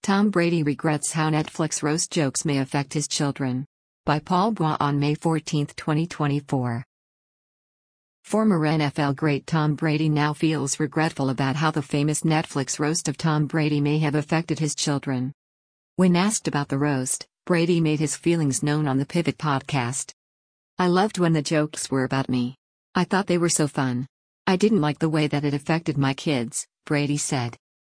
Tom Brady regrets how Netflix roast jokes may affect his children. By Paul Bois on May 14, 2024. Former NFL great Tom Brady now feels regretful about how the famous Netflix roast of Tom Brady may have affected his children. When asked about the roast, Brady made his feelings known on the Pivot podcast. "I loved when the jokes were about me. I thought they were so fun. I didn't like the way that it affected my kids," Brady said.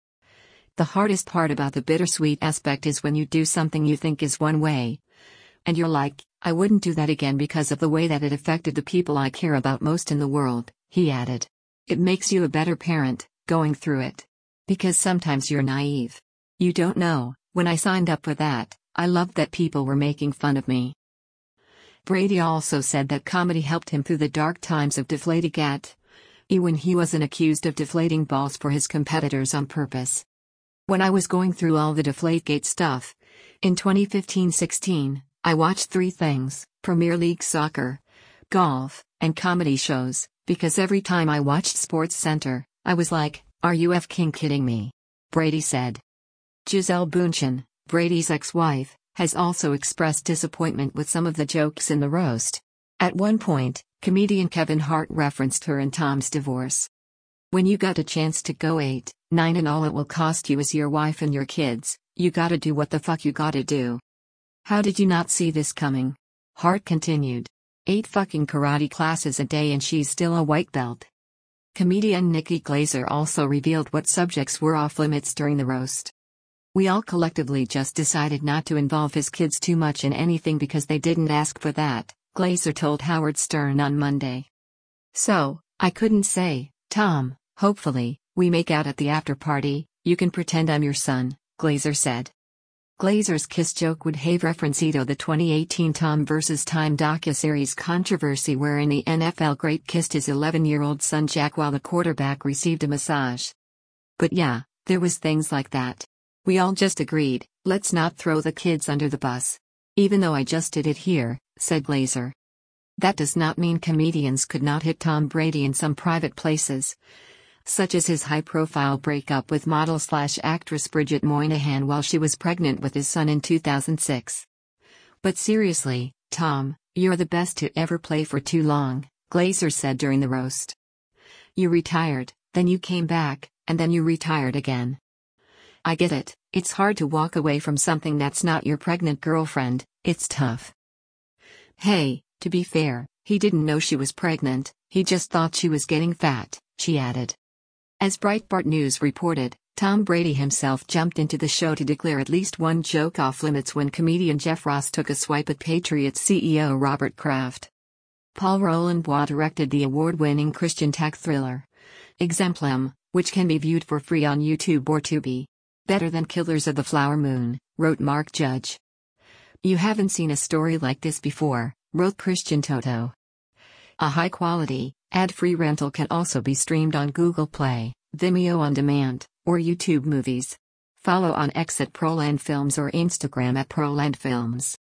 "The hardest part about the bittersweet aspect is when you do something you think is one way, and you're like, I wouldn't do that again because of the way that it affected the people I care about most in the world," he added. "It makes you a better parent, going through it. Because sometimes you're naive. You don't know. When I signed up for that, I loved that people were making fun of me." Brady also said that comedy helped him through the dark times of Deflategate, when he wasn't accused of deflating balls for his competitors on purpose. "When I was going through all the Deflategate stuff, in 2015-16, I watched 3 things: Premier League soccer, golf, and comedy shows, because every time I watched SportsCenter, I was like, are you f***ing kidding me?" Brady said. Gisele Bündchen, Brady's ex-wife, has also expressed disappointment with some of the jokes in the roast. At one point, comedian Kevin Hart referenced her and Tom's divorce. "When you got a chance to go 8, 9 and all it will cost you is your wife and your kids, you gotta do what the fuck you gotta do. How did you not see this coming?" Hart continued. 8 fucking karate classes a day and she's still a white belt." Comedian Nikki Glaser also revealed what subjects were off limits during the roast. "We all collectively just decided not to involve his kids too much in anything because they didn't ask for that," Glaser told Howard Stern on Monday. "So, I couldn't say, Tom, hopefully, we make out at the after party, you can pretend I'm your son," Glaser said. Glaser's kiss joke would have referenced the 2018 Tom vs. Time docuseries controversy wherein the NFL great kissed his 11-year-old son Jack while the quarterback received a massage. "But yeah, there was things like that. We all just agreed, let's not throw the kids under the bus. Even though I just did it here," said Glaser. That does not mean comedians could not hit Tom Brady in some private places, such as his high-profile breakup with model/actress Bridget Moynihan while she was pregnant with his son in 2006. "But seriously, Tom, you're the best to ever play for too long," Glaser said during the roast. "You retired, then you came back, and then you retired again. I get it, it's hard to walk away from something that's not your pregnant girlfriend, it's tough. Hey, to be fair, he didn't know she was pregnant, he just thought she was getting fat," she added. As Breitbart News reported, Tom Brady himself jumped into the show to declare at least one joke off limits when comedian Jeff Ross took a swipe at Patriots CEO Robert Kraft. Paul Roland Bois directed the award-winning Christian tech thriller Exemplum, which can be viewed for free on YouTube or Tubi. "Better than Killers of the Flower Moon," wrote Mark Judge. "You haven't seen a story like this before," wrote Christian Toto. A high-quality, ad-free rental can also be streamed on Google Play, Vimeo On Demand, or YouTube Movies. Follow on X at Proland Films or Instagram at Proland Films.